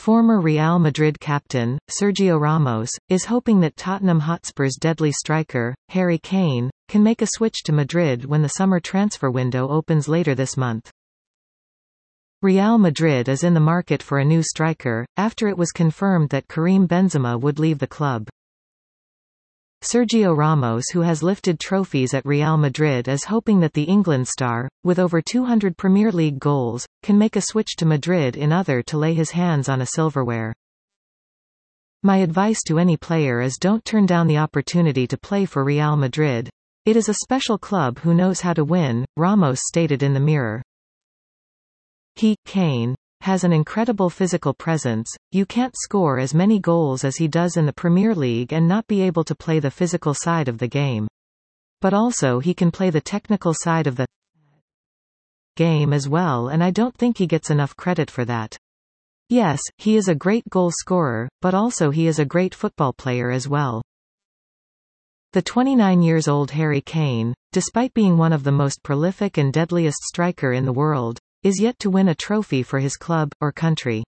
Former Real Madrid captain, Sergio Ramos, is hoping that Tottenham Hotspur's deadly striker, Harry Kane, can make a switch to Madrid when the summer transfer window opens later this month. Real Madrid is in the market for a new striker, after it was confirmed that Karim Benzema would leave the club. Sergio Ramos, who has lifted trophies at Real Madrid, is hoping that the England star, with over 200 Premier League goals, can make a switch to Madrid in order to lay his hands on a silverware. My advice to any player is don't turn down the opportunity to play for Real Madrid. It is a special club who knows how to win, Ramos stated in the Mirror. Kane, has an incredible physical presence. You can't score as many goals as he does in the Premier League and not be able to play the physical side of the game. But also he can play the technical side of the game as well, and I don't think he gets enough credit for that. Yes, he is a great goal scorer, but also he is a great football player as well. The 29-year-old Harry Kane, despite being one of the most prolific and deadliest striker in the world, is yet to win a trophy for his club, or country.